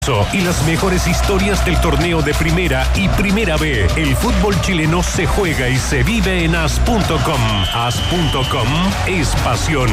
Y las mejores historias del torneo de Primera y Primera B. El fútbol chileno se juega y se vive en as.com. As.com es pasión.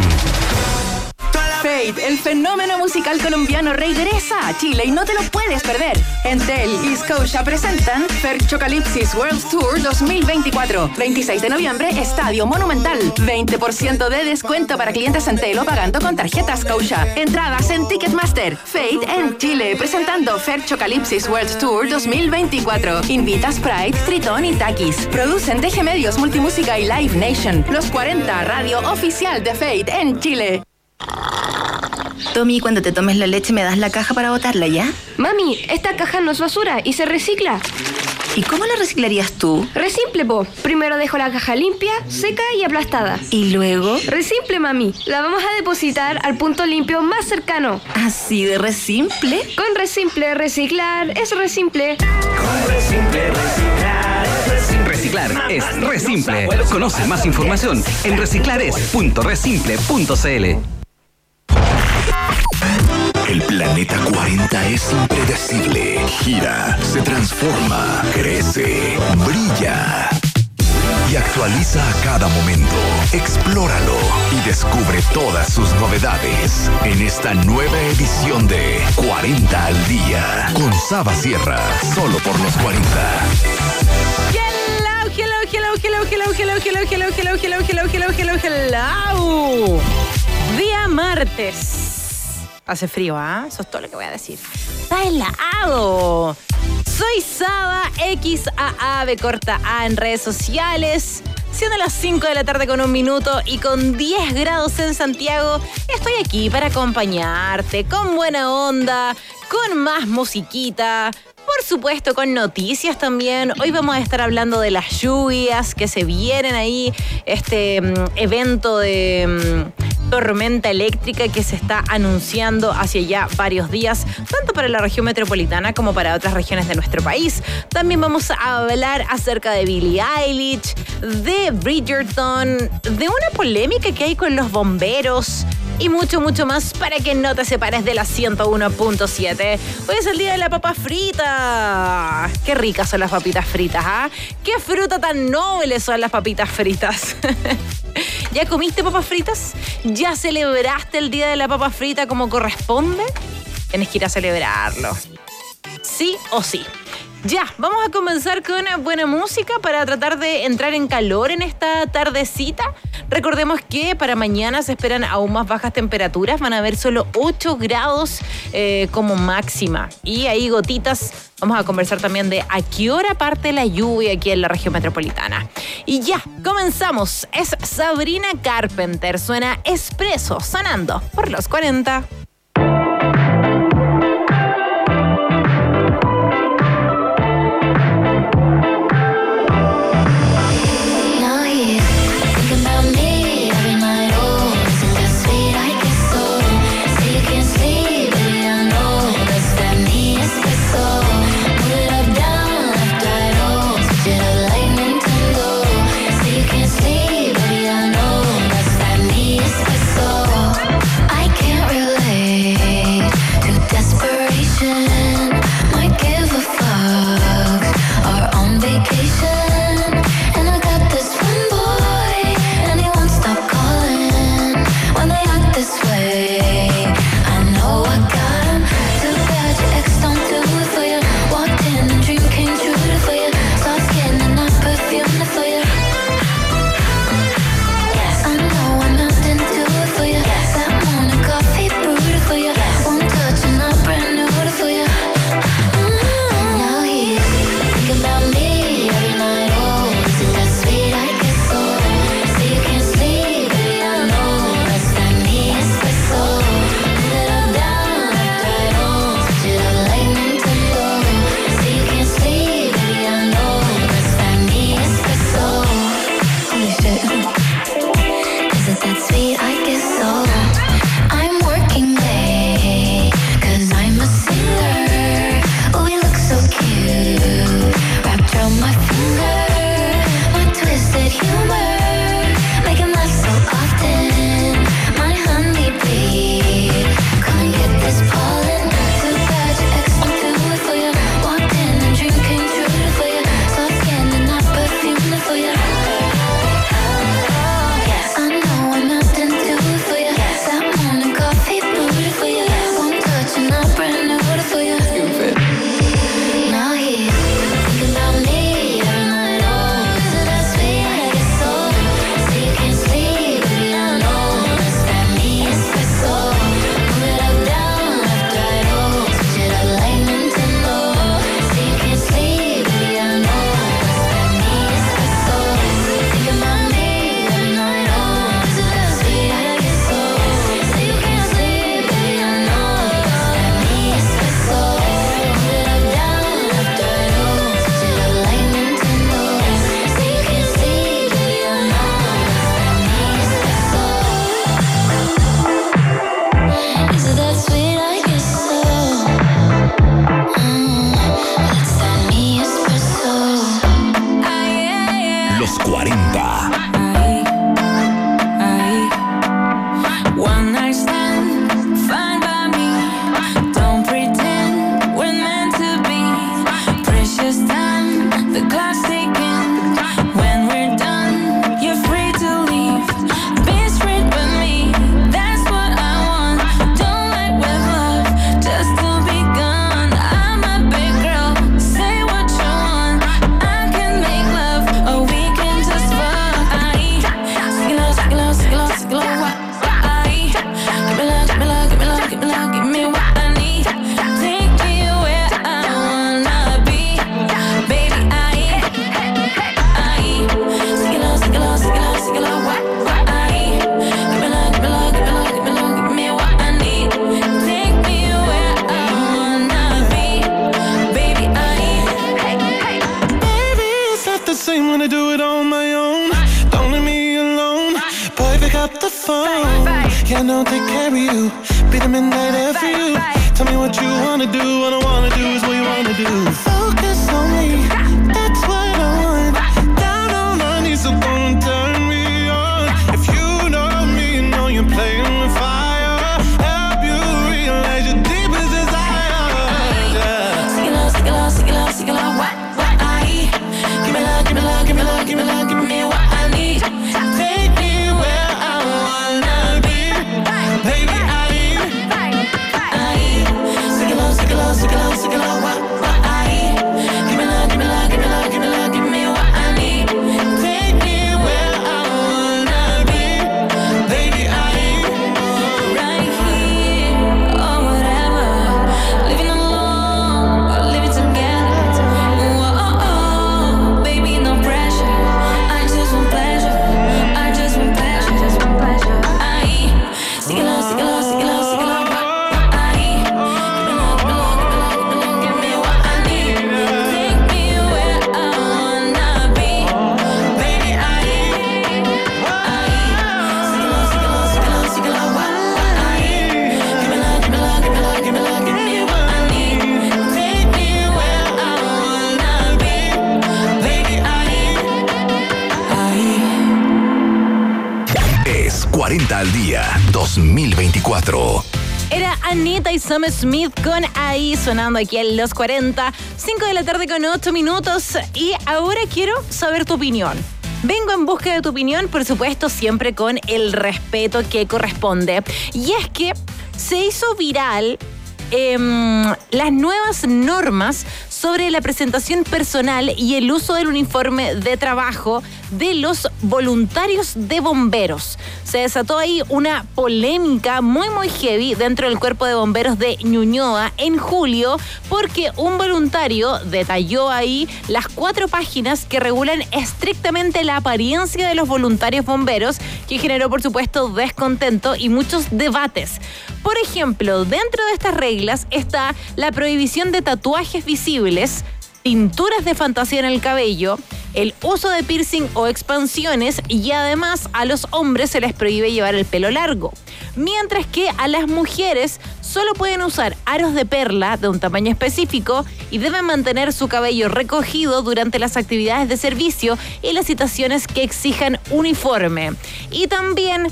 Fate, el fenómeno musical colombiano, regresa a Chile y no te lo puedes perder. Entel y Scotia presentan Ferchocalipsis World Tour 2024. 26 de noviembre, Estadio Monumental. 20% de descuento para clientes Entel o pagando con tarjeta Scotia. Entradas en Ticketmaster. Fate en Chile, presentando Ferchocalipsis World Tour 2024. Invita Sprite, Tritón y Takis. Producen DG Medios, Multimúsica y Live Nation. Los 40, radio oficial de Fate en Chile. Tommy, cuando te tomes la leche me das la caja para botarla, ¿ya? Mami, esta caja no es basura y se recicla. ¿Y cómo la reciclarías tú? Resimple, po. Primero dejo la caja limpia, seca y aplastada. ¿Y luego? Resimple, mami. La vamos a depositar al punto limpio más cercano. ¿Así de resimple? Con Resimple, reciclar es Resimple. Con Resimple, reciclar es Resimple. Reciclar es Resimple. Conoce más información en reciclares.resimple.cl. El planeta 40 es impredecible. Gira, se transforma, crece, brilla y actualiza a cada momento. Explóralo y descubre todas sus novedades en esta nueva edición de 40 al día con Saba Sierra, solo por los 40. Hello. Día martes. Hace frío, ¿ah? Eso es todo lo que voy a decir. Está helado. Soy Saba, XAAB corta A en redes sociales. Siendo las 5 de la tarde con 1 minuto y con 10 grados en Santiago, estoy aquí para acompañarte con buena onda, con más musiquita, por supuesto con noticias también. Hoy vamos a estar hablando de las lluvias que se vienen ahí, este evento de tormenta eléctrica que se está anunciando hacia ya varios días, tanto para la región metropolitana como para otras regiones de nuestro país. También vamos a hablar acerca de Billie Eilish, de Bridgerton, de una polémica que hay con los bomberos y mucho, mucho más para que no te separes de la 101.7. Hoy es el día de la papa frita. Qué ricas son las papitas fritas, ¿ah? Qué fruta tan noble son las papitas fritas. ¿Ya comiste papas fritas? ¿Ya celebraste el día de la papa frita como corresponde? Tienes que ir a celebrarlo. Sí o sí. Ya, vamos a comenzar con una buena música para tratar de entrar en calor en esta tardecita. Recordemos que para mañana se esperan aún más bajas temperaturas. Van a haber solo 8 grados como máxima. Y ahí gotitas. Vamos a conversar también de a qué hora parte la lluvia aquí en la región metropolitana. Y ya, comenzamos. Es Sabrina Carpenter. Suena Espresso, sonando por los 40. I can't relate. phone. Yeah, I know take care of you. Be the midnight air for you. Tell me what you wanna do. What I wanna do is what you wanna do. Focus on me. That's what I want. Down on my knees, so don't turn me on. If you know me, you know you're playing with fire. Help you realize your deepest desire. Yeah. Sing it loud, sing it loud, sing it loud, sing it loud. What I need. Give me love, give me love, give me love, give me love, give me what I need. Take me where I wanna be. Baby, I need. Sing it loud, sing it loud, sing it loud, sing it loud. What I need. Give me love, give me love, give me love, give me love, give me what I need. Take me where I wanna be. Baby, I need. Right here or whatever. Living alone or living together. Whoa, baby, no pressure. I just want pleasure. I just want pleasure. Just want pleasure. Sing it loud, sing it loud, sing it loud, sing it loud. What I need. Give me love, give me love, give me love, give me love, give me what I need. Take me where I wanna be. Baby, I need. Sing it loud, sing it loud, sing it loud, sing it loud. What I need. Give me love, give me love, give me love, give me love, give me what I need. Take me where I wanna be. Baby, I need. Es 40 al día 2024. Era Anita y Sam Smith con Ahí, sonando aquí en los 40, 5 de la tarde con 8 minutos. Y ahora quiero saber tu opinión. Vengo en busca de tu opinión, por supuesto, siempre con el respeto que corresponde. Y es que se hizo viral las nuevas normas sobre la presentación personal y el uso del uniforme de trabajo de los voluntarios de bomberos. Se desató ahí una polémica muy heavy dentro del cuerpo de bomberos de Ñuñoa en julio, porque un voluntario detalló ahí las 4 páginas que regulan estrictamente la apariencia de los voluntarios bomberos, que generó, por supuesto, descontento y muchos debates. Por ejemplo, dentro de estas reglas está la prohibición de tatuajes visibles, pinturas de fantasía en el cabello, el uso de piercing o expansiones, y además a los hombres se les prohíbe llevar el pelo largo. Mientras que a las mujeres solo pueden usar aros de perla de un tamaño específico y deben mantener su cabello recogido durante las actividades de servicio y las situaciones que exijan uniforme. Y también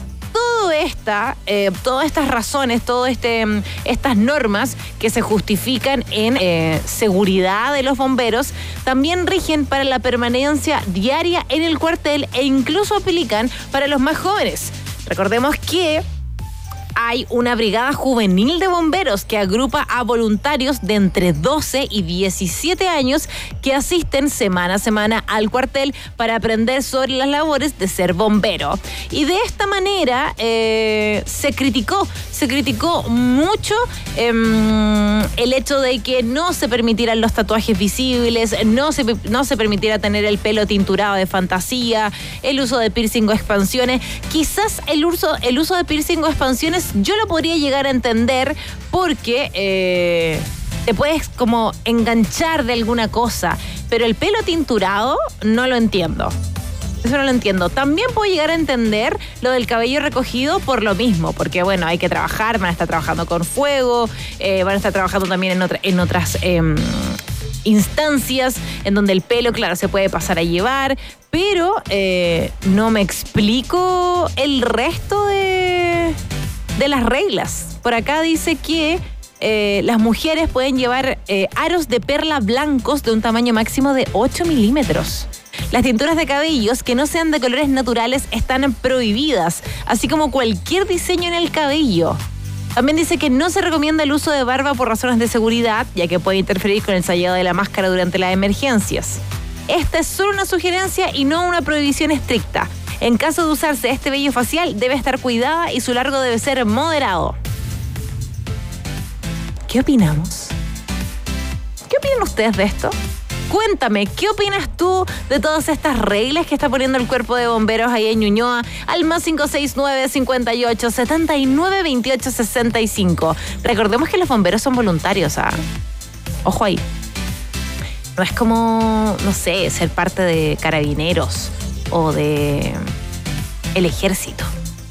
todas estas razones, estas normas que se justifican en seguridad de los bomberos, también rigen para la permanencia diaria en el cuartel e incluso aplican para los más jóvenes. Recordemos que hay una brigada juvenil de bomberos que agrupa a voluntarios de entre 12 y 17 años que asisten semana a semana al cuartel para aprender sobre las labores de ser bombero. Y de esta manera se criticó mucho el hecho de que no se permitieran los tatuajes visibles, no se permitiera tener el pelo tinturado de fantasía, el uso de piercing o expansiones. Quizás el uso de piercing o expansiones yo lo podría llegar a entender porque te puedes como enganchar de alguna cosa, pero el pelo tinturado no lo entiendo. Eso no lo entiendo. También puedo llegar a entender lo del cabello recogido por lo mismo, porque bueno, hay que trabajar, van a estar trabajando con fuego, van a estar trabajando también en otras instancias en donde el pelo, claro, se puede pasar a llevar, pero no me explico el resto de las reglas. Por acá dice que las mujeres pueden llevar aros de perla blancos de un tamaño máximo de 8 milímetros. Las tinturas de cabellos que no sean de colores naturales están prohibidas, así como cualquier diseño en el cabello. También dice que no se recomienda el uso de barba por razones de seguridad, ya que puede interferir con el sellado de la máscara durante las emergencias. Esta es solo una sugerencia y no una prohibición estricta. En caso de usarse este vello facial, debe estar cuidada y su largo debe ser moderado. ¿Qué opinamos? ¿Qué opinan ustedes de esto? Cuéntame, ¿qué opinas tú de todas estas reglas que está poniendo el cuerpo de bomberos ahí en Ñuñoa? Al más 569-58-79-28-65. Recordemos que los bomberos son voluntarios, ¿ah? Ojo ahí. No es como, no sé, ser parte de Carabineros o de el Ejército.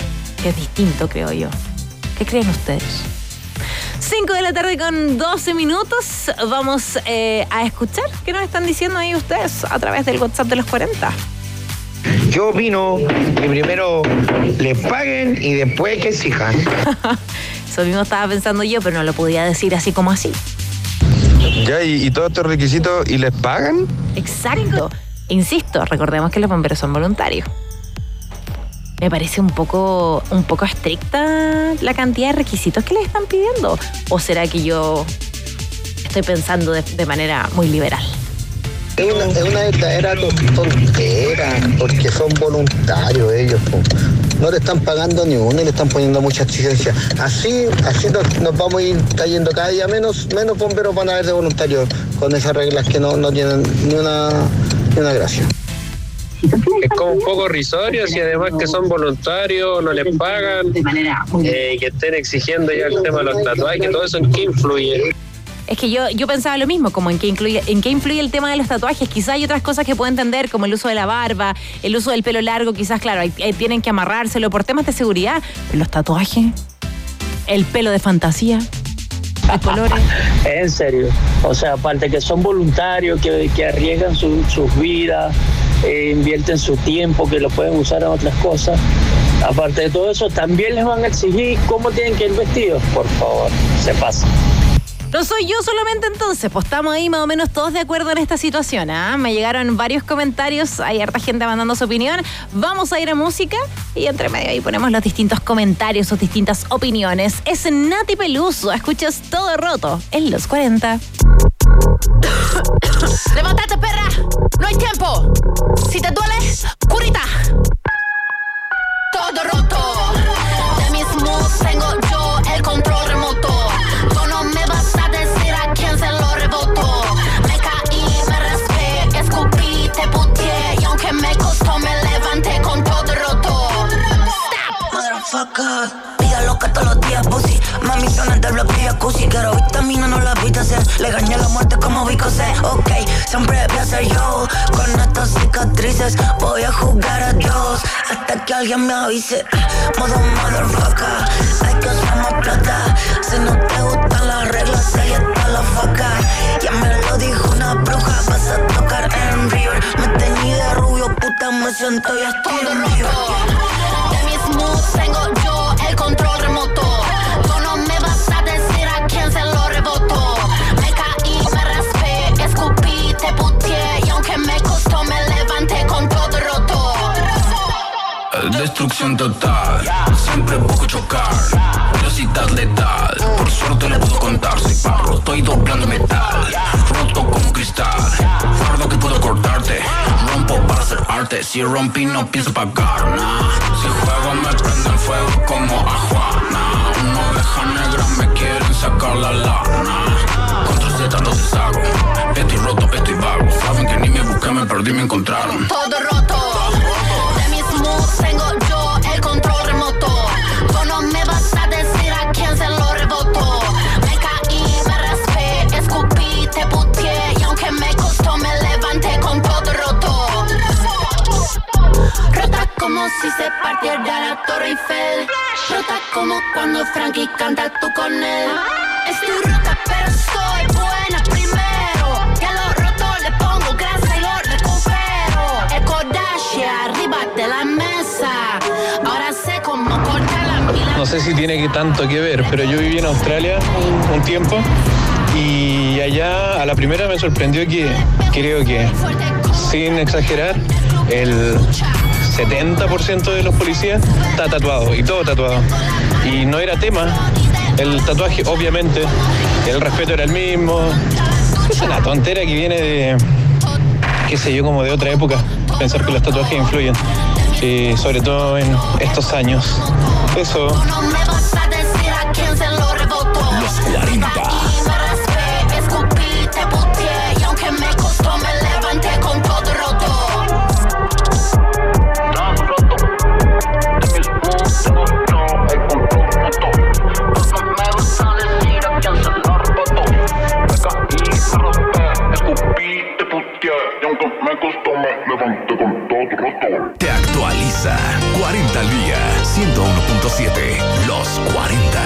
tatuaje es distinto, creo yo. ¿Qué creen ustedes? 5 de la tarde con 12 minutos. Vamos a escuchar qué nos están diciendo ahí ustedes a través del WhatsApp de los 40. Yo opino que primero les paguen y después que exijan. Eso mismo estaba pensando yo, pero no lo podía decir así como así. Ya, ¿y todos estos requisitos y les pagan? Exacto. Insisto, recordemos que los bomberos son voluntarios. Me parece un poco estricta la cantidad de requisitos que les están pidiendo. ¿O será que yo estoy pensando de manera muy liberal? Es una verdadera tontera, porque son voluntarios ellos, po. No le están pagando ni uno y le están poniendo mucha exigencia. Así nos vamos a ir cayendo cada día menos bomberos van a haber de voluntarios con esas reglas que no tienen ni una gracia. Es como un poco risorio, y además que son voluntarios, no les pagan, que estén exigiendo ya el tema de los tatuajes, todo eso, ¿en qué influye? Es que yo pensaba lo mismo, como en qué influye el tema de los tatuajes. Quizás hay otras cosas que puedo entender, como el uso de la barba, el uso del pelo largo, quizás, claro, ahí tienen que amarrárselo por temas de seguridad. Pero los tatuajes, el pelo de fantasía, de colores. En serio, o sea, aparte que son voluntarios, que arriesgan sus vidas, invierten su tiempo, que lo pueden usar en otras cosas. Aparte de todo eso, también les van a exigir cómo tienen que ir vestidos. Por favor, se pasa. No soy yo solamente entonces, pues estamos ahí más o menos todos de acuerdo en esta situación, ¿eh? Me llegaron varios comentarios, hay harta gente mandando su opinión. Vamos a ir a música y entre medio ahí ponemos los distintos comentarios, sus distintas opiniones. Es Nati Peluso, escuchas Todo Roto en los 40. ¡Levántate, perra! ¡No hay tiempo! Si te duele, curita. Todo roto. De mis moves tengo yo el control remoto. Tú no me vas a decir a quién se lo rebotó. Me caí, me raspé, escupí, te puteé. Y aunque me costó, me levanté con todo roto. Stop. Motherfucker, pídalo que todos los días, pussy. Mami, son del bloque y jacuzzi. Quiero vitamina, no la viste hacer. Le gané la muerte como Vicose. Ok, siempre voy a ser yo. Con estas cicatrices voy a jugar a Dios hasta que alguien me avise. Modo motherfucker, hay que usar más plata. Si no te gustan las reglas, ahí está la faca. Ya me lo dijo una bruja, vas a tocar en River. Me teñí de rubio, puta, me siento y estoy en River. De mis moves tengo yo el control remoto. Tú no me vas a decir a quién se lo rebotó. Me caí, me raspé, escupí, te puteé. Y aunque me costó, me levanté con todo roto. Destrucción total, siempre busco chocar. Velocidad letal, por suerte le puedo contar. Soy parro, estoy doblando metal. Roto como cristal, fardo que puedo cortarte. Rompo para hacer arte, si rompí no pienso pagar, nah. Si juego me prenden fuego como a Juana. Una oveja negra me quieren sacar la lana. Contra Z los deshago, estoy roto, estoy vago. Saben que ni me busqué, me perdí, me encontraron. Todo roto. De mis moves tengo yo el control remoto. Tú no me vas a decir a quién se lo rebotó. Me caí, me raspé, escupí, te puteé. Y aunque me costó, me levanté con todo roto. Rota como si se partiera la Torre Eiffel. Rota como cuando Frankie canta tú con él. Estoy rota pero soy buena primero. Que a lo roto le pongo grasa y lo recupero. El Kodashi arriba de la mesa. Ahora sé cómo cortar la mila. No sé si tiene tanto que ver, pero yo viví en Australia un tiempo y allá a la primera me sorprendió que, creo que, sin exagerar, el 70% de los policías está tatuado, y todo tatuado. Y no era tema, el tatuaje obviamente, el respeto era el mismo. Es una tontera que viene de, qué sé yo, como de otra época, pensar que los tatuajes influyen, sobre todo en estos años. Eso. No me vas a decir a quién se lo rebotó. Los 40. Me raspé, escupí, te puteé. Y aunque me costó, me levanté con todo roto. Tan roto, de mis moves tengo yo el control roto. No me vas a decir a quién se lo rebotó. Me caí, me raspé, escupí, te puteé. Y aunque me costó, me levanté con todo roto. Te actualiza Actualiza. 40 al día. 101.7. Los 40.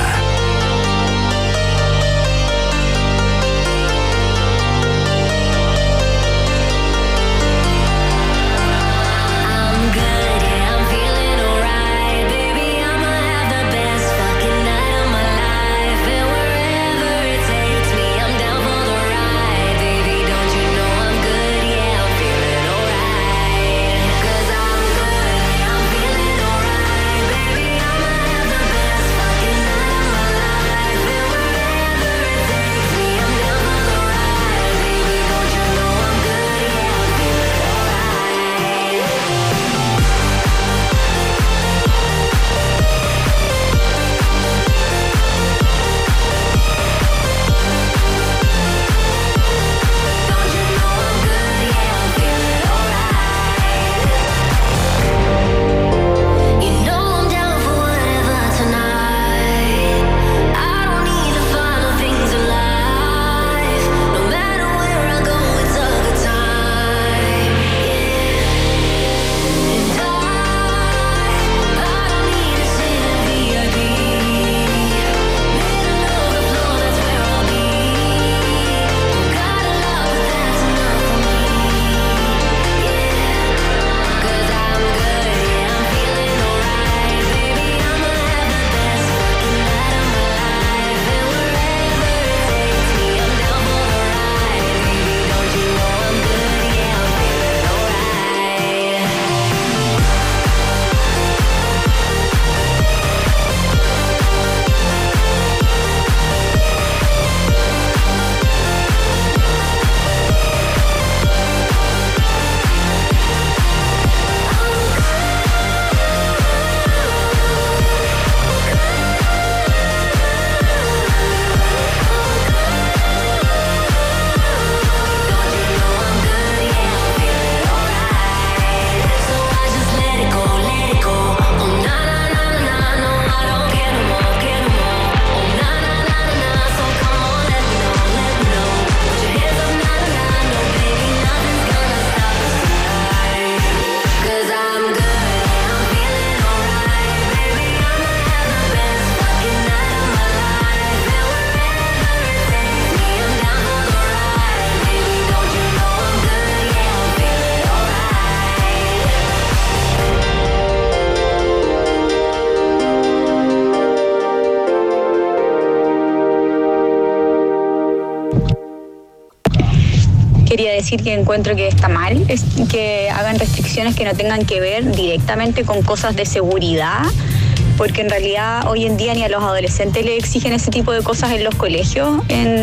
Quería decir que encuentro que está mal que hagan restricciones que no tengan que ver directamente con cosas de seguridad, porque en realidad hoy en día ni a los adolescentes les exigen ese tipo de cosas en los colegios,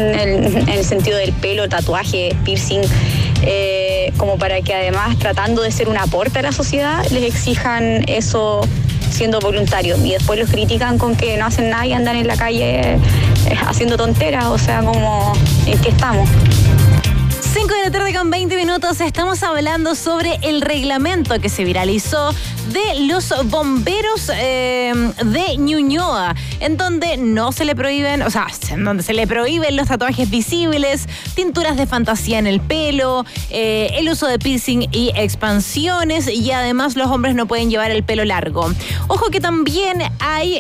en el sentido del pelo, tatuaje, piercing, como para que además, tratando de ser un aporte a la sociedad, les exijan eso siendo voluntarios, y después los critican con que no hacen nada y andan en la calle haciendo tonteras. O sea, como, ¿en qué estamos? 5 de la tarde con 20 minutos, estamos hablando sobre el reglamento que se viralizó de los bomberos de Ñuñoa, en donde no se le prohíben, o sea, en donde se le prohíben los tatuajes visibles, tinturas de fantasía en el pelo, el uso de piercing y expansiones, y además los hombres no pueden llevar el pelo largo. Ojo que también hay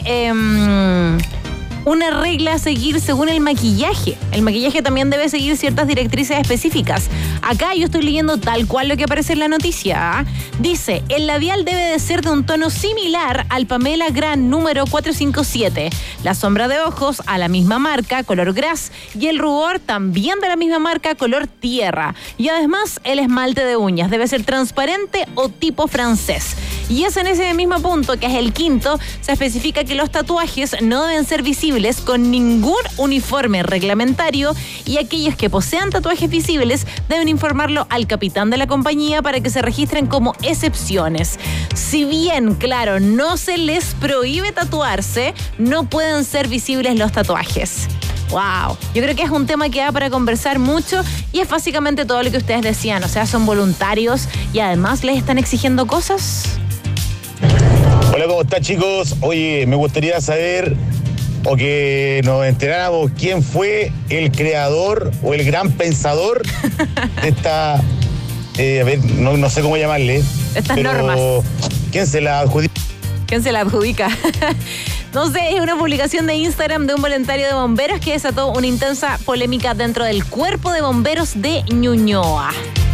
una regla a seguir según el maquillaje. El maquillaje también debe seguir ciertas directrices específicas. Acá yo estoy leyendo tal cual lo que aparece en la noticia. Dice, el labial debe de ser de un tono similar al Pamela Gran número 457. La sombra de ojos a la misma marca, color gras, y el rubor también de la misma marca, color tierra. Y además, el esmalte de uñas debe ser transparente o tipo francés. Y es en ese mismo punto, que es el quinto, se especifica que los tatuajes no deben ser visibles con ningún uniforme reglamentario, y aquellos que posean tatuajes visibles deben informarlo al capitán de la compañía para que se registren como excepciones. Si bien, claro, no se les prohíbe tatuarse, no pueden ser visibles los tatuajes. Wow, yo creo que es un tema que da para conversar mucho, y es básicamente todo lo que ustedes decían. O sea, son voluntarios y además les están exigiendo cosas. Hola, ¿cómo están, chicos? Oye, me gustaría saber, o que nos enteráramos, quién fue el creador o el gran pensador de esta, a ver, no sé cómo llamarle, estas pero normas. ¿Quién se la adjudica? ¿Quién se la adjudica? No sé, es una publicación de Instagram de un voluntario de bomberos que desató una intensa polémica dentro del cuerpo de bomberos de Ñuñoa.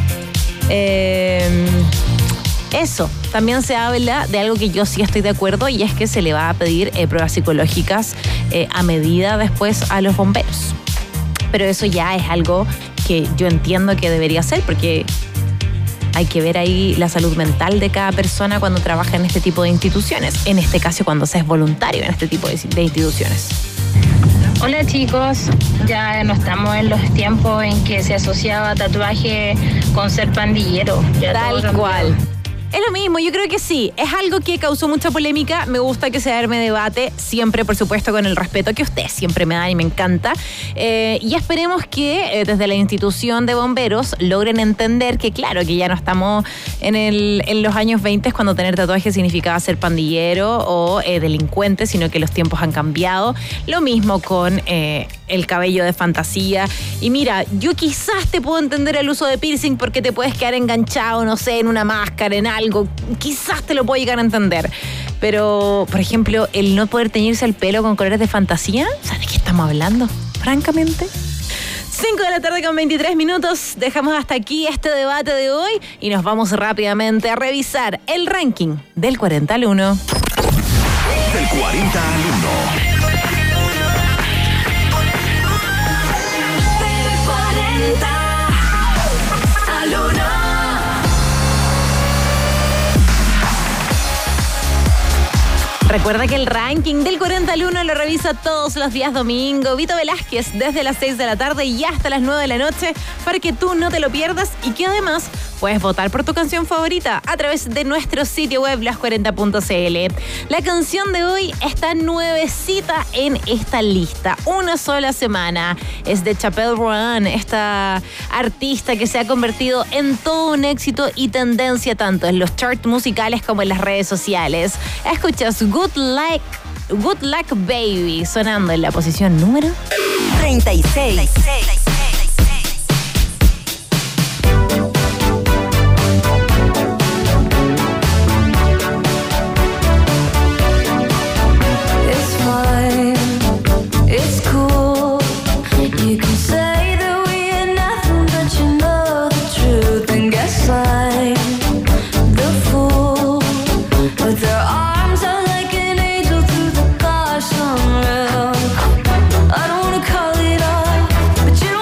Eso, también se habla de algo que yo sí estoy de acuerdo y es que se le va a pedir pruebas psicológicas a medida después a los bomberos. Pero eso ya es algo que yo entiendo que debería ser porque hay que ver ahí la salud mental de cada persona cuando trabaja en este tipo de instituciones. En este caso, cuando se es voluntario en este tipo de instituciones. Hola chicos, ya no estamos en los tiempos en que se asociaba tatuaje con ser pandillero. Ya tal cual. Es lo mismo, yo creo que sí. Es algo que causó mucha polémica. Me gusta que se arme debate, siempre, por supuesto, con el respeto que ustedes siempre me dan y me encanta. Y esperemos que desde la institución de bomberos logren entender que, claro, que ya no estamos en los años 20 cuando tener tatuajes significaba ser pandillero o delincuente, sino que los tiempos han cambiado. Lo mismo con el cabello de fantasía. Y mira, yo quizás te puedo entender el uso de piercing porque te puedes quedar enganchado, no sé, en una máscara, en algo. Quizás te lo puedo llegar a entender. Pero, por ejemplo, el no poder teñirse el pelo con colores de fantasía, ¿sabes de qué estamos hablando? Francamente. 5 de la tarde con 23 minutos. Dejamos hasta aquí este debate de hoy y nos vamos rápidamente a revisar el ranking del 40 al 1. Del 40 al 1. Recuerda que el ranking del 40 al 1 lo revisa todos los días domingo Vito Velázquez desde las 6 de la tarde y hasta las 9 de la noche para que tú no te lo pierdas y que además puedes votar por tu canción favorita a través de nuestro sitio web las40.cl. La canción de hoy está nuevecita en esta lista, una sola semana. Es de Chappell Roan, esta artista que se ha convertido en todo un éxito y tendencia tanto en los charts musicales como en las redes sociales. Escuchas Good Luck Baby sonando en la posición número 36. I don't wanna call it off, but you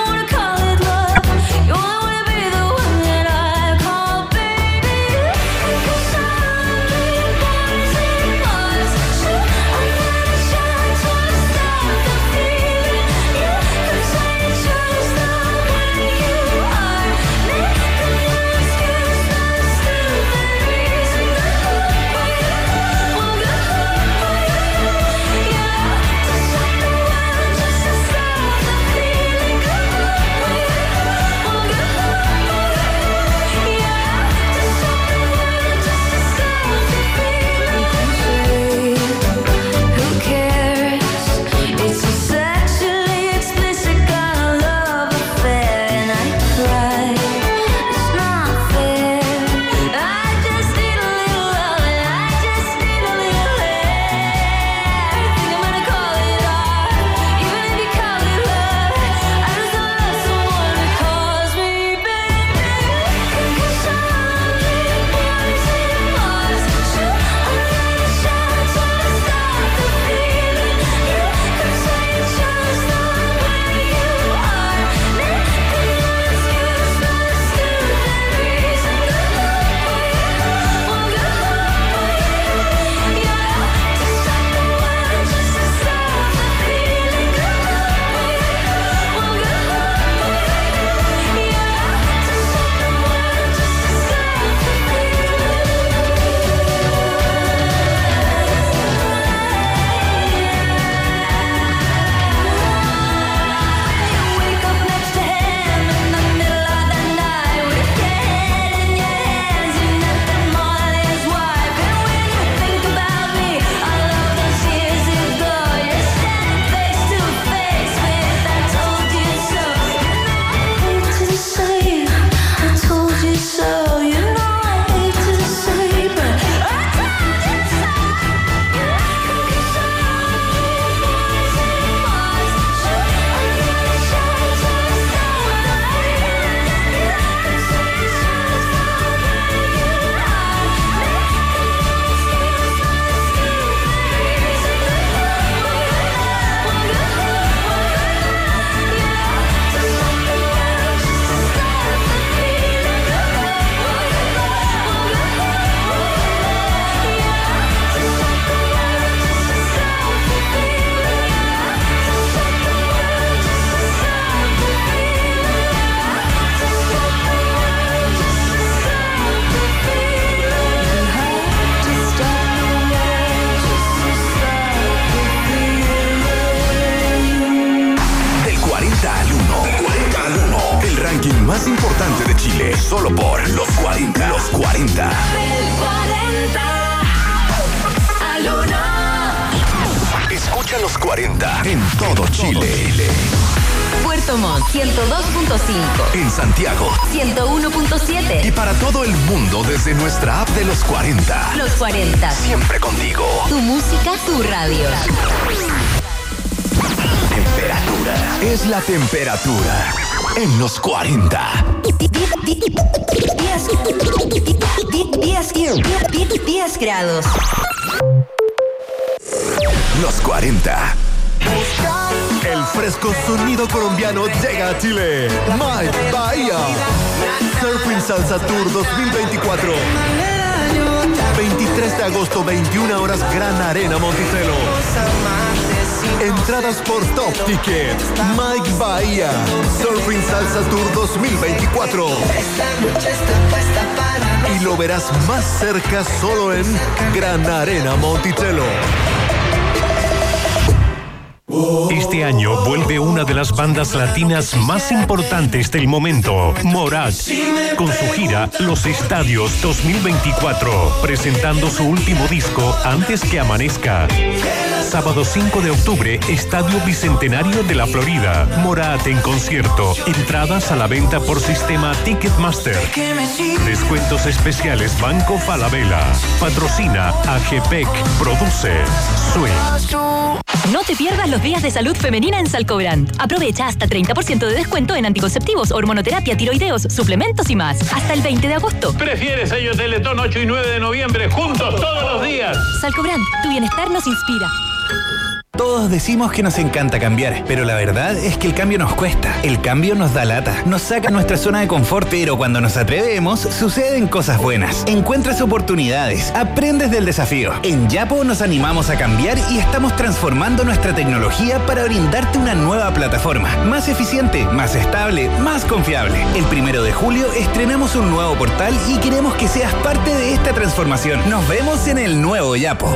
más importante de Chile, solo por Los 40. Los 40. Escucha Los 40 en todo Chile. Puerto Montt 102.5. En Santiago 101.7. y para todo el mundo desde nuestra app de Los 40. Los 40. Siempre contigo. Tu música, tu radio. Temperatura. Es la temperatura en Los 40. 10 grados. Los 40. El fresco sonido colombiano llega a Chile. Mike Bahía. Surfing Salsa Tour 2024. 23 de agosto, 21 horas, Gran Arena Monticello. Entradas por Top Ticket. Mike Bahía. Surfing Salsa Tour 2024. Y lo verás más cerca solo en Gran Arena Monticello. Este año vuelve una de las bandas latinas más importantes del momento, Morat, con su gira Los Estadios 2024, presentando su último disco Antes que amanezca. Sábado 5 de octubre, Estadio Bicentenario de la Florida. Morat en concierto. Entradas a la venta por sistema Ticketmaster. Descuentos especiales Banco Falabella. Patrocina AGPEC. Produce Swing. No te pierdas los días de salud femenina en Salcobrand. Aprovecha hasta 30% de descuento en anticonceptivos, hormonoterapia, tiroideos, suplementos y más. Hasta el 20 de agosto. Prefiere sello Teletón 8 y 9 de noviembre, juntos todos los días. Salcobrand, tu bienestar nos inspira. Todos decimos que nos encanta cambiar, pero la verdad es que el cambio nos cuesta. El cambio nos da lata, nos saca nuestra zona de confort, pero cuando nos atrevemos, suceden cosas buenas. Encuentras oportunidades, aprendes del desafío. En Yapo nos animamos a cambiar y estamos transformando nuestra tecnología para brindarte una nueva plataforma, más eficiente, más estable, más confiable. El 1 de julio estrenamos un nuevo portal y queremos que seas parte de esta transformación. Nos vemos en el nuevo Yapo.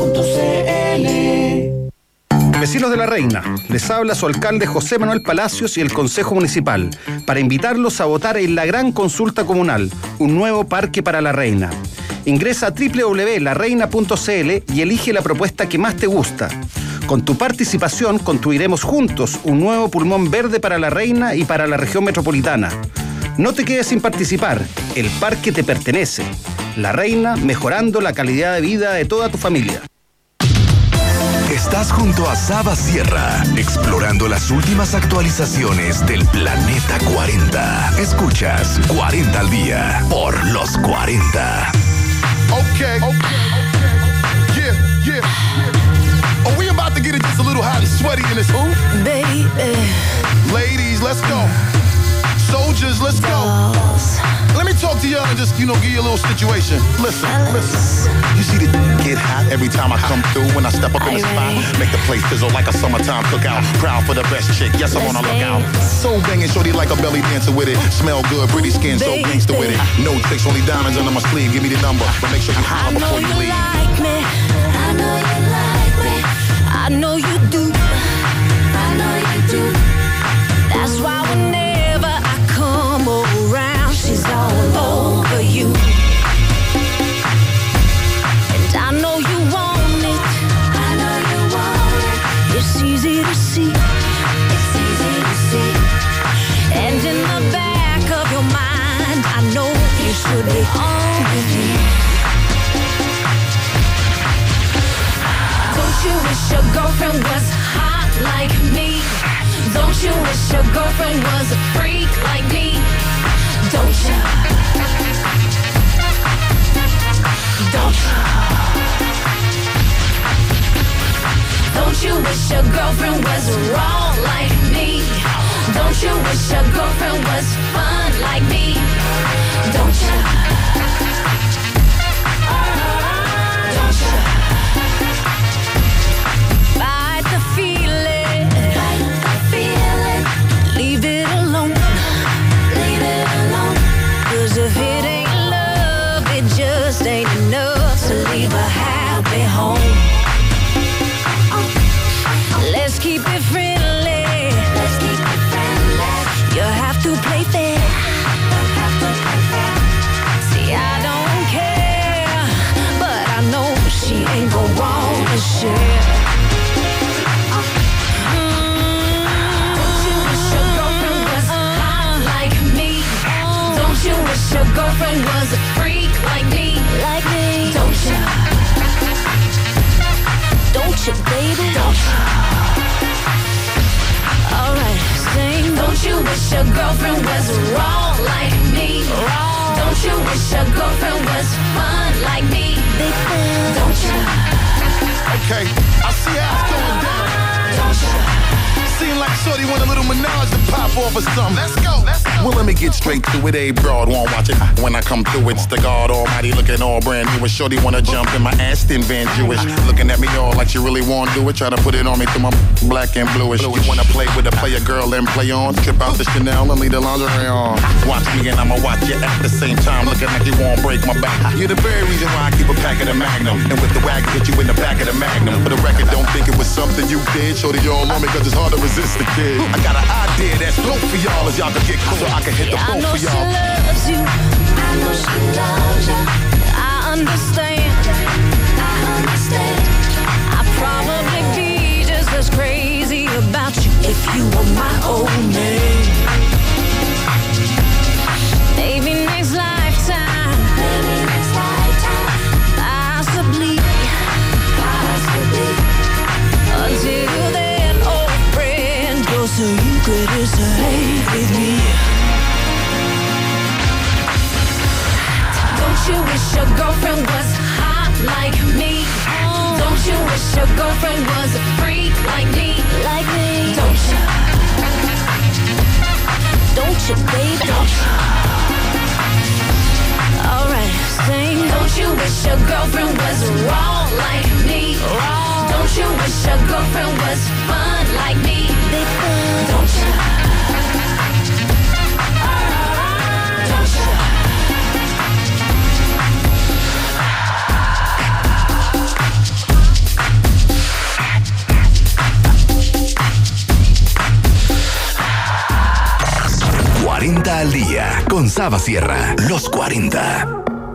Vecinos de La Reina, les habla su alcalde José Manuel Palacios y el Consejo Municipal para invitarlos a votar en la gran consulta comunal, un nuevo parque para La Reina. Ingresa a www.lareina.cl y elige la propuesta que más te gusta. Con tu participación construiremos juntos un nuevo pulmón verde para La Reina y para la región metropolitana. No te quedes sin participar, el parque te pertenece. La Reina, mejorando la calidad de vida de toda tu familia. Estás junto a Saba Sierra, explorando las últimas actualizaciones del Planeta 40. Escuchas 40 al día por Los 40. Okay. Yeah. Are we about to get it just a little hot and sweaty in this hoop? Baby. Ladies, let's go. Soldiers, let's go. Let me talk to y'all and just, give you a little situation. Listen. You see the get hot every time I come through when I step up in the spot. Make the place fizzle like a summertime cookout. Proud for the best chick, yes, I'm on a lookout. So banging, shorty like a belly dancer with it. Smell good, pretty skin, so gangster with it. No tricks, only diamonds under my sleeve. Give me the number, but make sure you holler before you leave. Like me. I know you like me. I know you do. I know you do. That's why whenever I come around, she's all over you. And I know you want it. I know you want it. It's easy to see. It's easy to see. And in the back of your mind, I know you should be on with me. Don't you wish your girlfriend was hot like me? Don't you wish your girlfriend was a freak like me? Don't you? Don't you? Don't you wish your girlfriend was raw like me? Don't you wish your girlfriend was fun like me? Don't you? Don't you? Fight the feeling. Fight the feeling. Leave it alone. Leave it alone. 'Cause if it ain't love, it just ain't enough to leave a happy home. Let's keep it friendly. Let's keep it friendly. You have to play fair. girlfriend was a freak like me. Like me. Don't you? Don't you, baby? Don't you? Alright, sing. Don't you wish your girlfriend was wrong like me? Wrong. Don't you wish your girlfriend was fun like me? Big fan. Don't you? Okay, I see how it's going down. Don't you? Seem like shorty want a little menage to pop off or something. Let's go, let's go. Well, let me get straight to it. A broad won't watch it. When I come through, it's the God Almighty looking all brand new. Shorty wanna jump in my Aston Van Jewish. Looking at me all like she really wanna do it. Try to put it on me through my black and bluish. You wanna play with a player girl and play on. Trip out the Chanel and leave the lingerie on. Watch me and I'ma watch you at the same time. Looking like you won't break my back. You're the very reason why I keep a pack of the Magnum. And with the wagon, hit you in the back of the Magnum. For the record, don't think it was something you did. Shorty all on me cause it's hard to resist the kid. I got an idea that's dope for y'all as y'all can get close so I can hit the boat for y'all. I know she loves you. I know she loves you. I understand. I understand. I'd probably be just as crazy about you if you were my old man. Maybe next lifetime. Maybe next lifetime. Possibly. Possibly. Until then, old friend, go so you could stay with me. Don't you wish your girlfriend was hot like me? Don't you wish your girlfriend was a freak like me? Like me. Don't you? Don't you, baby? Don't you? Alright, sing. Don't you wish your girlfriend was wrong like me? Wrong. Don't you wish your girlfriend was fun like me? Big fun. Don't you? Don't you? 40 al día con Saba Sierra. Los 40.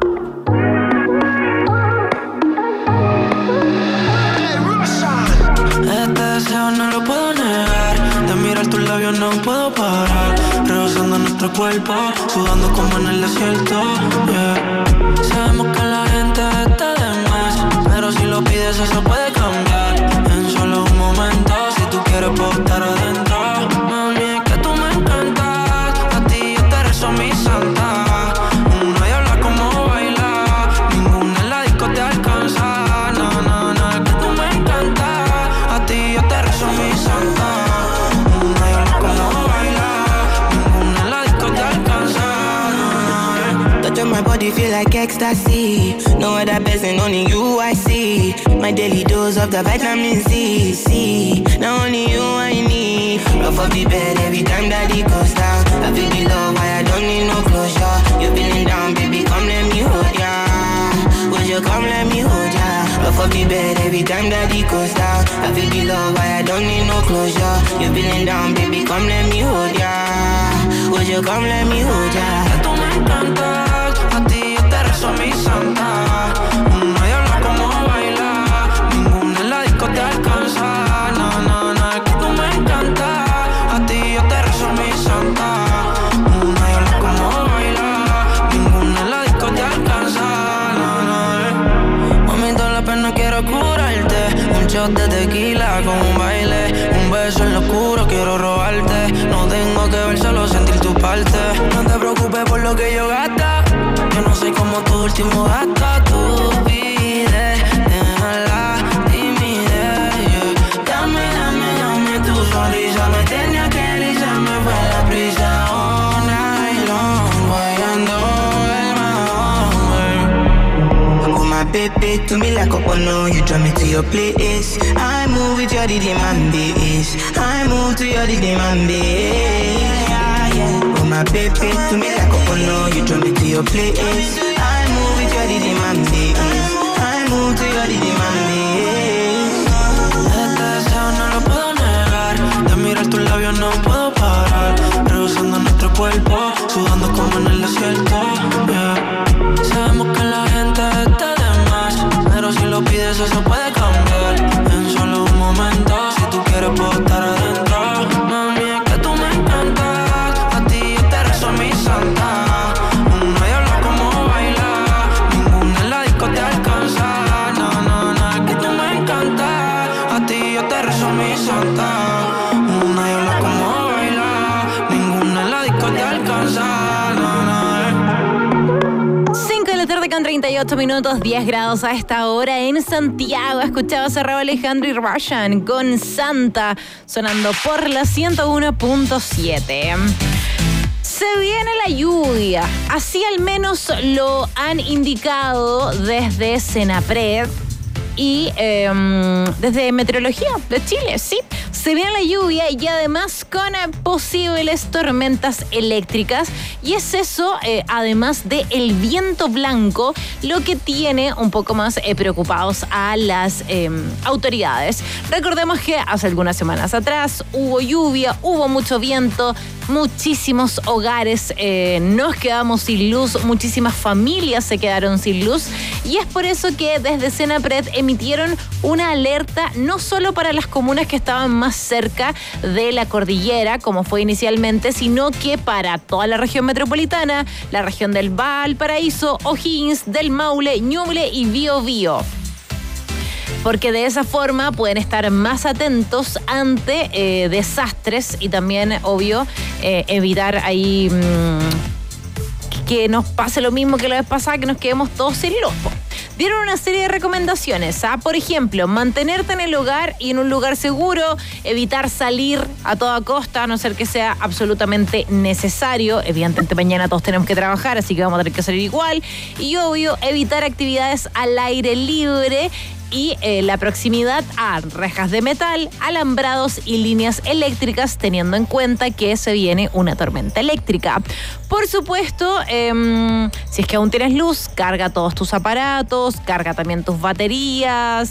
Este deseo no lo puedo negar. De mirar tus labios no puedo parar. Rebosando nuestro cuerpo, sudando como en el desierto. Yeah. Sabemos que la gente está de más, pero si lo pides eso puede cambiar. En solo un momento, si tú quieres puedo estar adentro. Mami, es que tú me encantas. A ti yo te rezo mi santa. Nadie habla como bailar. Ninguna en la disco te alcanza. No, no, no, es que tú me encantas. A ti yo te rezo mi santa. Nadie habla como bailar. Ninguna en la disco te alcanza. Touch on my body feel like ecstasy. No other person, only you I see. My daily dose of the vitamin C. Now only you I need. Rough up the bed every time that it goes down. I feel the love, why I don't need no closure. You feeling down, baby, come let me hold ya. Would you come let me hold ya? Rough up the bed every time that it goes down. I feel the love, why I don't need no closure. You feeling down, baby, come let me hold ya. Would you come let me hold ya? Tú me encantas, a ti yo te rezo mi santa. Nadie habla como bailar, ninguna en la disco te alcanza. No, no, no, es que tú me encantas, a ti yo te rezo mi santa. Nadie habla como bailar, ninguna en la disco te alcanza. No, no, mami, toda la pena quiero curarte. Un shot de tequila con un baile, un beso en lo oscuro quiero robarte. No tengo que ver, solo sentir tu parte. No te preocupes por lo que yo gasta. Yo no soy como tu último gasto. Tú pides, déjala, timidez, yeah. Dame, dame, dame tu sonrisa. Me tenía que ir, se me fue la prisa. All night long, guayando el mahón. Oh my baby, to me like a no, you draw me to your place. I move with your demand base. I move to your demand base. Oh my baby, to me like a no, you draw me to your place. I move with your demand base. I move to your demand base. Este deseo no lo puedo negar. De mirar tus labios no puedo parar. Rebosando nuestro cuerpo, sudando como en el desierto. Yeah. Sabemos que la gente está de más, pero si lo pides eso puede cambiar. En solo un momento, si tú quieres puedo estar adentro. Mami, es que tú me encantas. A ti yo te rezo mi santa. Nadie habla 11:38, 10 grados a esta hora en Santiago. Escuchabas a Raúl Alejandro y Russian con Santa, sonando por la 101.7. Se viene la lluvia, así al menos lo han indicado desde Senapred y desde Meteorología de Chile, sí. Se viene la lluvia y además con posibles tormentas eléctricas, y es eso, además del viento blanco, lo que tiene un poco más preocupados a las autoridades. Recordemos que hace algunas semanas atrás hubo lluvia, hubo mucho viento, muchísimos hogares nos quedamos sin luz, muchísimas familias se quedaron sin luz, y es por eso que desde Senapred emitieron una alerta no solo para las comunas que estaban más cerca de la cordillera, como fue inicialmente, sino que para toda la región metropolitana, la región del Valparaíso, O'Higgins, del Maule, Ñuble y Biobío. Porque de esa forma pueden estar más atentos ante desastres y también, obvio, evitar ahí que nos pase lo mismo que la vez pasada, que nos quedemos todos sin luz. Dieron una serie de recomendaciones, por ejemplo, mantenerte en el hogar y en un lugar seguro, evitar salir a toda costa, a no ser que sea absolutamente necesario. Evidentemente mañana todos tenemos que trabajar, así que vamos a tener que salir igual. Y obvio, evitar actividades al aire libre y la proximidad a rejas de metal, alambrados y líneas eléctricas, teniendo en cuenta que se viene una tormenta eléctrica. Por supuesto, si es que aún tienes luz, carga todos tus aparatos, carga también tus baterías,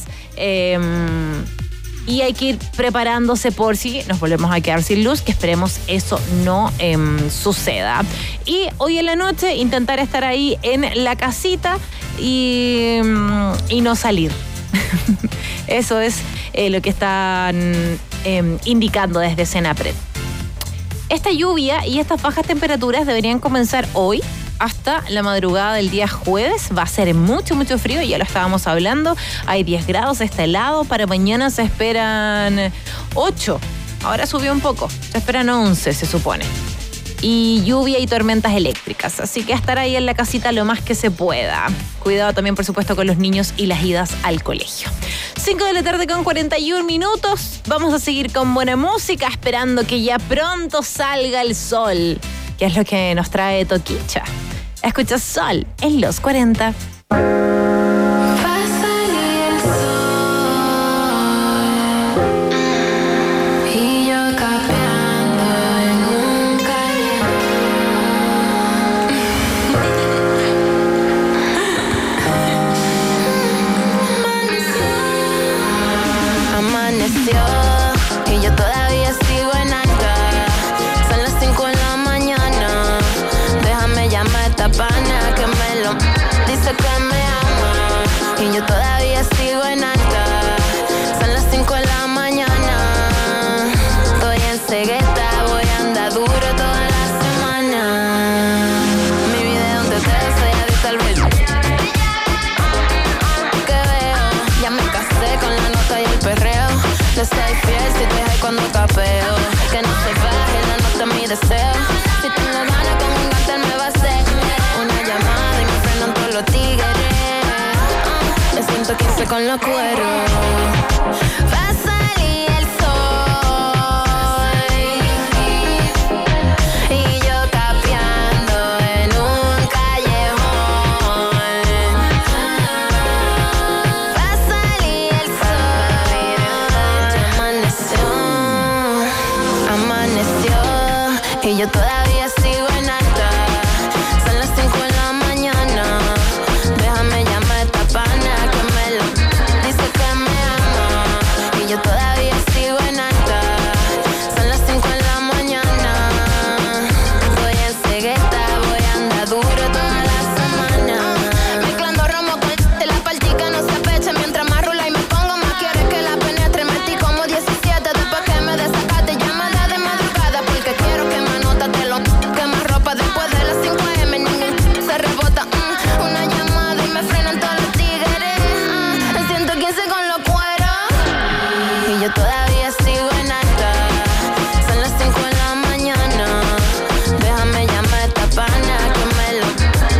y hay que ir preparándose por si nos volvemos a quedar sin luz, que esperemos eso no suceda. Y hoy en la noche intentar estar ahí en la casita y no salir. Eso es lo que están indicando desde Senapred. Esta lluvia y estas bajas temperaturas deberían comenzar hoy hasta la madrugada del día jueves. Va a ser mucho, mucho frío, ya lo estábamos hablando. Hay 10 grados, está helado. Para mañana se esperan 8. Ahora subió un poco, se esperan 11, se supone. Y lluvia y tormentas eléctricas, así que estar ahí en la casita lo más que se pueda. Cuidado también, por supuesto, con los niños y las idas al colegio. 5 de la tarde con 41 minutos. Vamos a seguir con buena música, esperando que ya pronto salga el sol, que es lo que nos trae Toquicha. Escucha Sol en los 40. Y yo todavía sigo en alta. Son las 5 de la mañana. Déjame llamar a esta pana que me lo dice que me ama. Y yo todavía sigo en alta. Son las 5 de la mañana. Estoy en cegueta, voy a andar duro toda la semana. Mi video donde ustedes soy adicta al ritmo que veo. Ya me casé con la nota y el perreo. Le soy fiel si te hay cuando capeo. Que no se baje la nota mi deseo. Si tengo ganas con un gante me va a hacer una llamada y me frenan todos los tigres. Me siento 15 con los cueros. Va a salir el sol y yo capeando en un callejón. Va a salir el sol. Amaneció y yo todavía sigo en alta. Son las 5 de la mañana. Déjame llamar a esta pana que me lo dice que me ama. Y yo todavía sigo en alta. Son las 5 de la mañana. Voy en cegueta, voy a andar duro toda la semana. Mezclando romo con de la partica no se apecha. Mientras más rula y me pongo más quieres que la penetre. Metí como 17 después que me desacaste. Llámala de madrugada porque quiero que me anótate lo que más ropa después de las 5 AM. Ningún se rebota. Una llamada y me frenan todos los tigres. Me siento 15 con los cueros. Y yo todavía sigo en alta. Son las 5 de la mañana. Déjame llamar a esta pana que me lo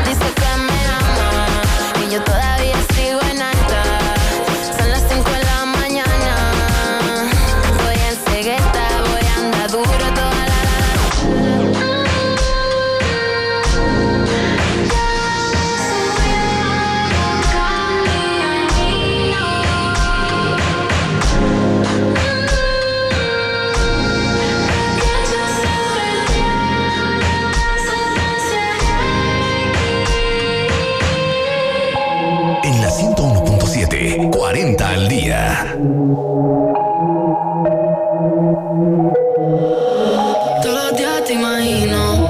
imperdible. 40 al día. Todos los días te imagino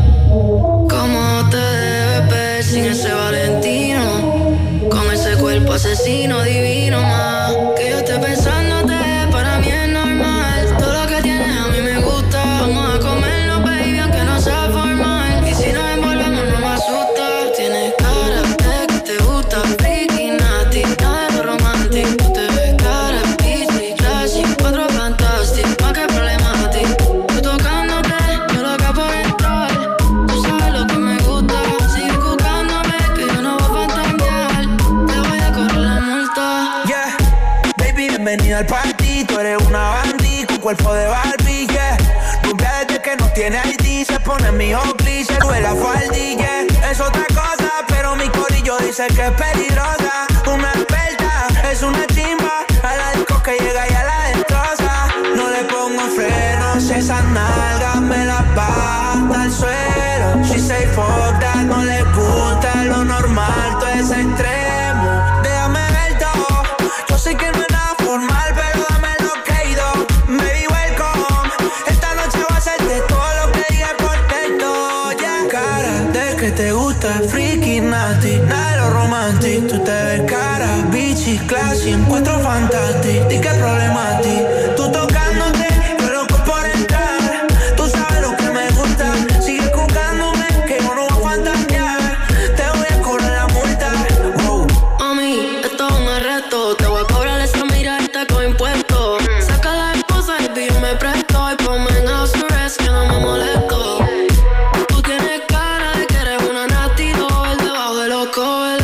cómo te debes ver sin ese Valentino, con ese cuerpo asesino divino más. Que yo esté pensándote, para mí es normal. Todo lo que tienes a mí me gusta. Vamos a comerlo, baby, aunque no sea formal. Y si nos envolvemos no me asusta. Tienes cara de que te gusta, freaky, nasty, nada de romantic. Tú te ves cara, bitch, classy, 4 fantastic, más que problemático. Tú tocándote, yo loca por entrar. Tú sabes lo que me gusta. Sigue buscándome, que yo no voy a fantasear. Te voy a correr la multa. Yeah, baby, bienvenida al party. Tú eres una bandí con cuerpo de Barbie, yeah. Rubia desde que no tiene ID. Se pone en mi Oakley, se duele la faldilla. Es otra cosa, pero mi corillo dice que es peligrosa. Una experta, es una chimba. A la disco que llega y a la destroza. No le pongo frenos, esas nalgas me las baja al suelo. She say fuck that, no le gusta lo normal, todo es extremo. Déjame ver todo, yo sé que no es nada formal, pero dame lo que he ido. Baby, welcome, esta noche va a ser de todo lo que diga por texto, yeah. Cara de que te gusta, freaky, nasty, nada de lo romantic. Tú te ves cara, bitchy, classy, encuentro fantastic. Di que problema a ti, tú tocándote, yo loco por entrar. Tú sabes lo que me gusta, sigue buscándome, que yo no voy a fantasear. Te voy a cobrar la multa, wow. Mami, esto es un arresto. Te voy a cobrar esa mirada con impuestos. Saca la esposa y yo me presto. Y ponme en house arrest que no me molesto. Tú tienes cara de que eres una nasty doll debajo de los covers.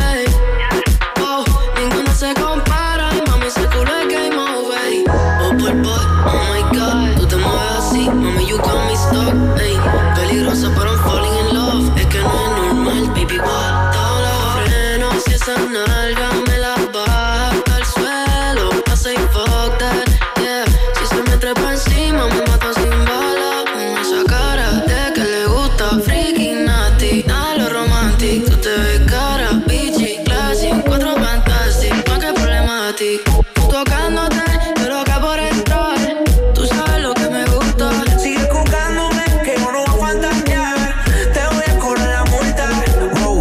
Oh, ninguno se compara. Y mami, ese culo es game over. Oh, por boy, oh my god. Tú te mueves así, mami, you got me stuck. Ey, peligrosa, pero I'm falling in love. Es que no es normal, baby, what? Todos los frenos y esa nalga me la baja al suelo. I say fuck that, yeah. Si se me trepa encima, me mata sin bala. Con esa cara de que le gusta, freaky, nasty, nada de lo romantic. Tú te ves cara, bitchy, classy, 4 fantastic, más que problemático. Tú tocándote, yo loca por entrar. Tú sabes lo que me gusta. Sigue buscándome, que yo no voy a fantasear. Te voy a cobrar la multa, wow.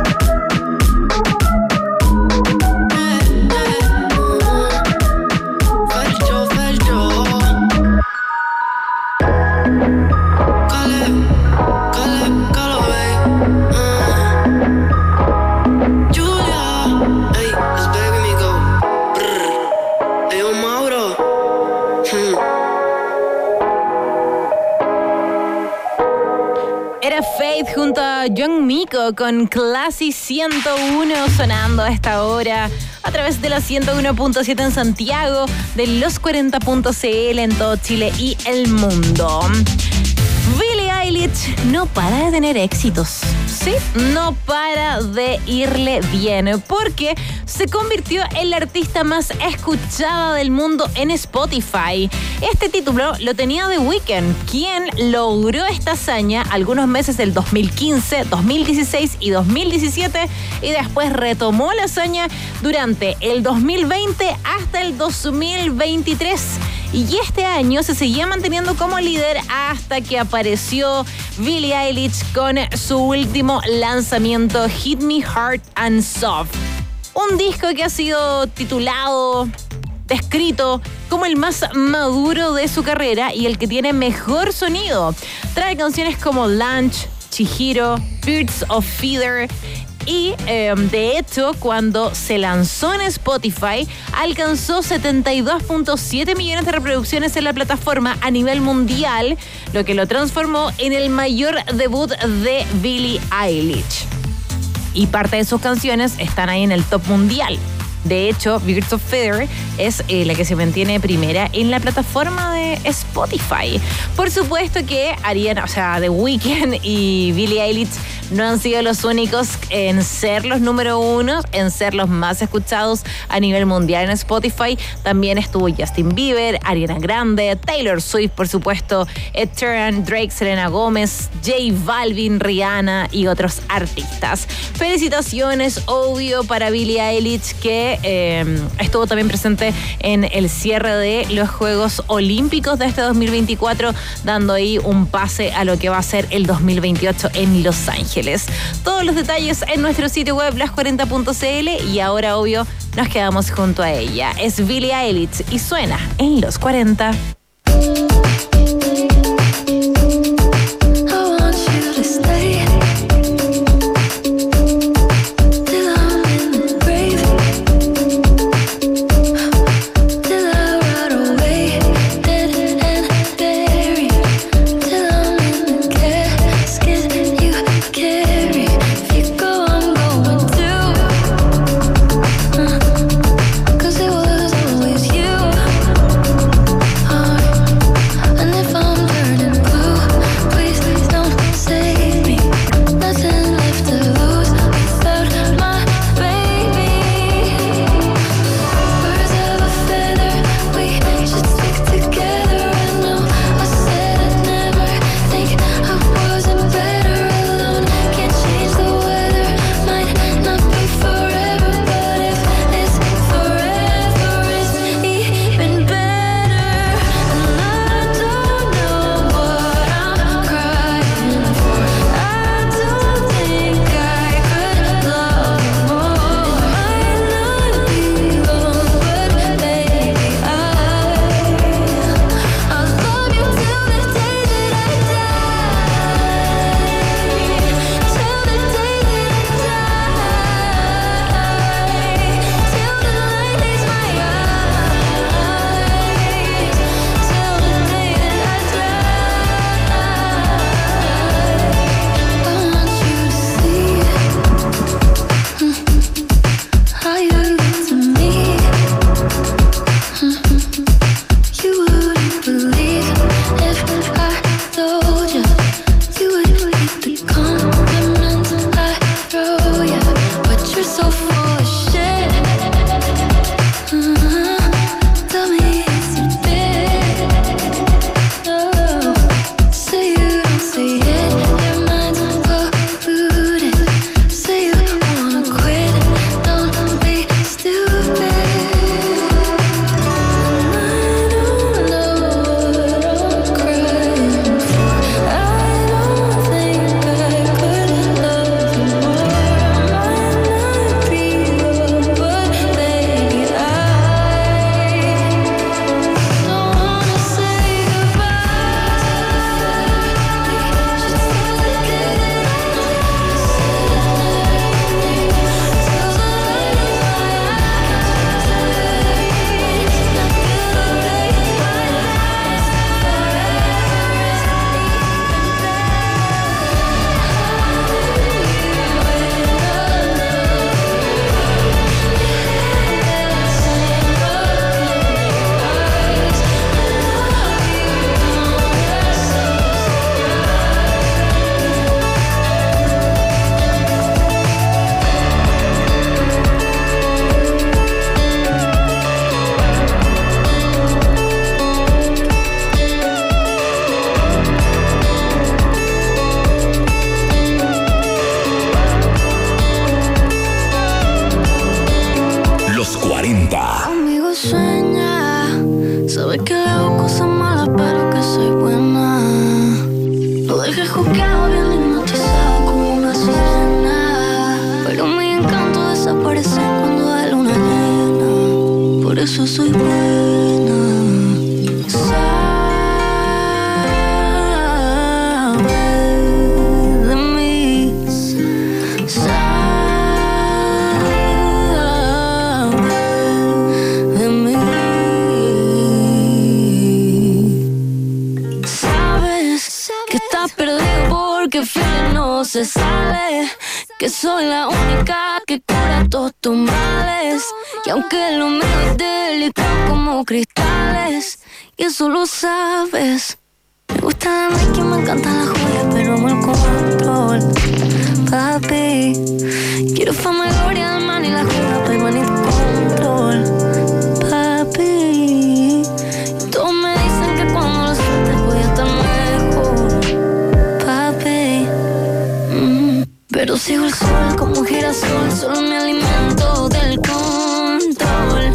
Felcho, Felcho. Cale, Julia, ey, es baby me go. Brr. Ey, yo Mauro. Era Faith junto a Young Miko con Classy 101 sonando a esta hora a través de la 101.7 en Santiago, de los 40.cl en todo Chile y el mundo. Billie Eilish no para de tener éxitos. Sí, no para de irle bien, porque se convirtió en la artista más escuchada del mundo en Spotify. Este título lo tenía The Weeknd, quien logró esta hazaña algunos meses del 2015, 2016 y 2017, y después retomó la hazaña durante el 2020 hasta el 2023. Y este año se seguía manteniendo como líder hasta que apareció Billie Eilish con su último lanzamiento, Hit Me Hard and Soft. Un disco que ha sido titulado, descrito como el más maduro de su carrera y el que tiene mejor sonido. Trae canciones como Lunch, Chihiro, Birds of Feather. Y de hecho, cuando se lanzó en Spotify, alcanzó 72.7 millones de reproducciones en la plataforma a nivel mundial, lo que lo transformó en el mayor debut de Billie Eilish. Y parte de sus canciones están ahí en el top mundial. De hecho, Birds of Feather es la que se mantiene primera en la plataforma de Spotify. Por supuesto que The Weeknd y Billie Eilish no han sido los únicos en ser los número uno, en ser los más escuchados a nivel mundial en Spotify. También estuvo Justin Bieber, Ariana Grande, Taylor Swift, por supuesto, Ed Sheeran, Drake, Selena Gómez, J Balvin, Rihanna y otros artistas. Felicitaciones, obvio, para Billie Eilish, que estuvo también presente en el cierre de los Juegos Olímpicos de este 2024, dando ahí un pase a lo que va a ser el 2028 en Los Ángeles. Todos los detalles en nuestro sitio web las40.cl y ahora, obvio, nos quedamos junto a ella. Es Billie Eilish y suena en Los 40. eso soy buena. Sabe de mí, sabe de mí. Sabes que estás perdido porque el fin no se sale. Que soy la única que cura todos tus males. Y aunque lo mío es delicado como cristales, y eso lo sabes. Me gusta la Nike, me encanta la joya, pero amo el control. papi. Quiero fama, gloria, man y la jura, pero ni control, papi. Todos me dicen que cuando lo sueltes voy a estar mejor, papi. Pero sigo el sol como un girasol, solo me alimento del control.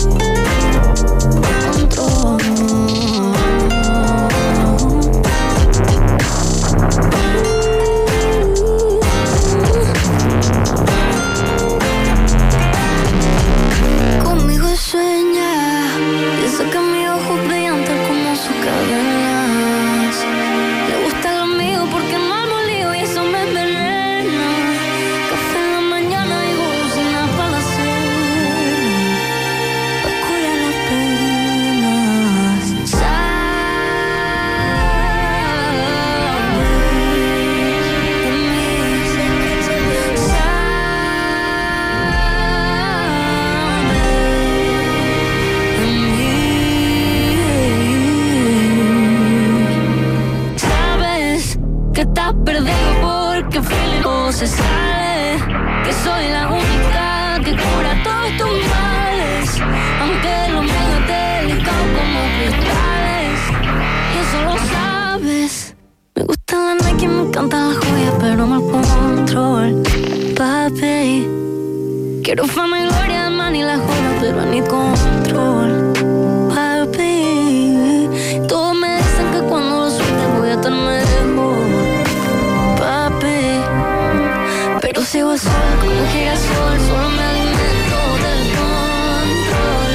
Conmigo sueña, piensa que mis ojos brillan tal como sus cadenas. Le gusta lo mío porque no hago lío y eso me envenena. Café en la mañana y golosinas para la cena, pa' curar las penas. Sabes que estás perdido porque feeling no se sale, que soy la única que cura todos tus males, aunque lo mío es delicado como cristales, y eso lo sabes. Me gusta la Nike, me encantan las joyas, pero no el control, papi. Quiero fama y gloria, man y la joya, pero ni control, papi. Todos me dicen que cuando lo suelte voy a estar mejor, papi. Pero sigo al sol como un girasol, solo me alimento del control.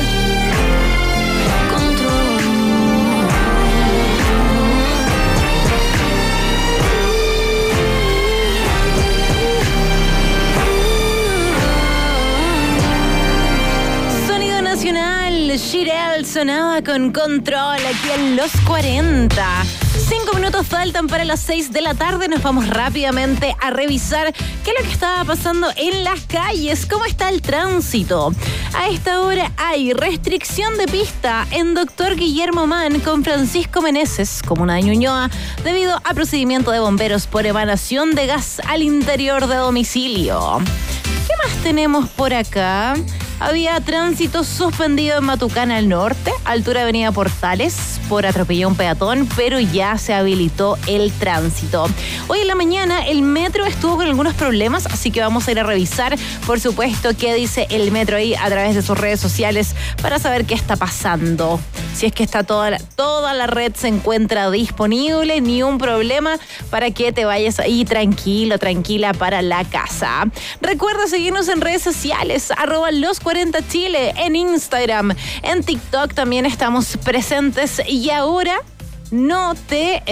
Sonido nacional, Shirel sonaba con Control aquí en los 40. 5 minutos faltan para las 6 de la tarde. Nos vamos rápidamente a revisar qué es lo que estaba pasando en las calles, cómo está el tránsito. A esta hora hay restricción de pista en Dr. Guillermo Mann con Francisco Meneses, comuna de Ñuñoa, debido a procedimiento de bomberos por emanación de gas al interior de domicilio. ¿Qué más tenemos por acá? Había tránsito suspendido en Matucana al norte, altura Avenida Portales, por atropelló un peatón, pero ya se habilitó el tránsito. Hoy en la mañana el metro estuvo con algunos problemas, así que vamos a ir a revisar, por supuesto, qué dice el metro ahí a través de sus redes sociales para saber qué está pasando. Si es que está toda la red se encuentra disponible, ni un problema para que te vayas ahí tranquilo, tranquila para la casa. Recuerda seguirnos en redes sociales, @los40chile, en Instagram, en TikTok también estamos presentes. Y ahora no te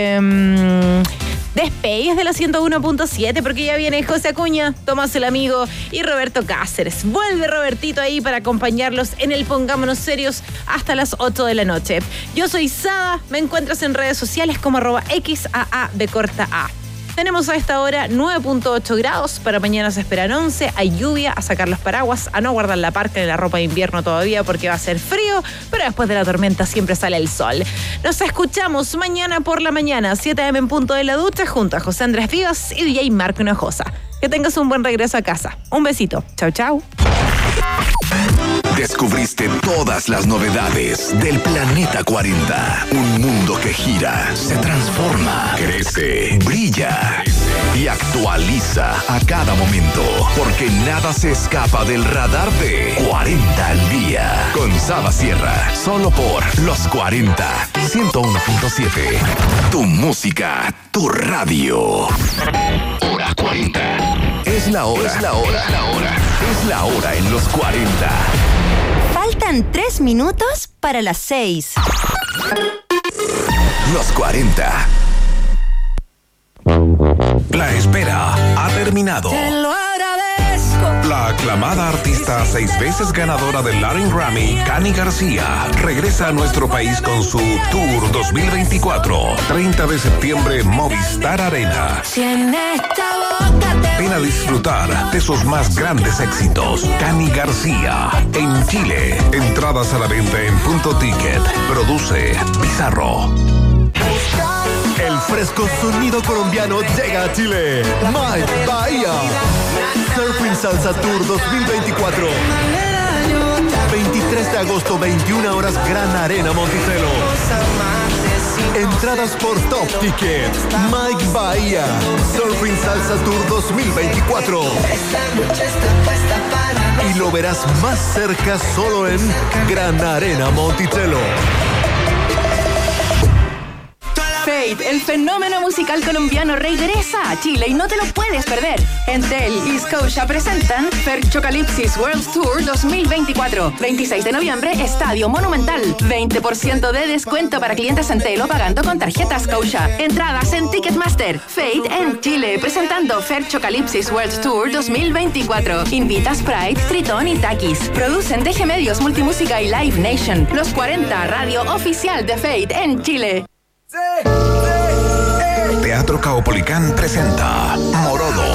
despegues de la 101.7 porque ya viene José Acuña, Tomás el Amigo y Roberto Cáceres. Vuelve Robertito ahí para acompañarlos en el Pongámonos Serios hasta las 8 de la noche. Yo soy Sada, me encuentras en redes sociales como @XAABcorta. Tenemos a esta hora 9.8 grados, para mañana se esperan 11, hay lluvia, a sacar los paraguas, a no guardar la parca en la ropa de invierno todavía porque va a ser frío, pero después de la tormenta siempre sale el sol. Nos escuchamos mañana por la mañana, 7 a.m. en punto de la ducha, junto a José Andrés Vivas y DJ Marco Hinojosa. Que tengas un buen regreso a casa. Un besito. Chau, chau. Descubriste todas las novedades del Planeta 40. Un mundo que gira, se transforma, crece, brilla y actualiza a cada momento. Porque nada se escapa del radar de 40 al día. Con Saba Sierra, solo por Los 40. 101.7. Tu música, tu radio. Hora 40. Es la hora. Es la hora. Es la hora. Es la hora en Los 40. Faltan 3 minutos para las 6. Los 40. La espera ha terminado. Te lo agradezco. La aclamada artista 6 veces ganadora del Latin Grammy, Cani García, regresa a nuestro país con su Tour 2024. 30 de septiembre, Movistar Arena. Si en esta boca te Ven a disfrutar de sus más grandes éxitos. Cani García, en Chile. Entradas a la venta en Punto Ticket. Produce Pizarro. El fresco sonido colombiano llega a Chile. Mike Bahía. Surfing Salsa Tour 2024. 23 de agosto, 21 horas, Gran Arena Monticello. Entradas por Top Ticket. Mike Bahía. Surfing Salsa Tour 2024. Y lo verás más cerca solo en Gran Arena Monticello. Fate, el fenómeno musical colombiano, regresa a Chile y no te lo puedes perder. Entel y Scotia presentan Ferchocalipsis World Tour 2024. 26 de noviembre, Estadio Monumental. 20% de descuento para clientes Entel o pagando con tarjeta Scotia. Entradas en Ticketmaster. Fate en Chile, presentando Ferchocalipsis World Tour 2024. Invita Sprite, Tritón y Takis. Producen DG Medios, Multimúsica y Live Nation. Los 40, radio oficial de Fate en Chile. Teatro Caupolicán presenta Morodo,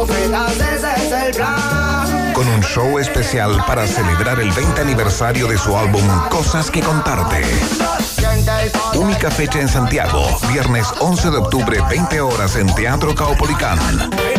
con un show especial para celebrar el 20 aniversario de su álbum Cosas que Contarte. Única fecha en Santiago, viernes 11 de octubre, 20 horas en Teatro Caupolicán.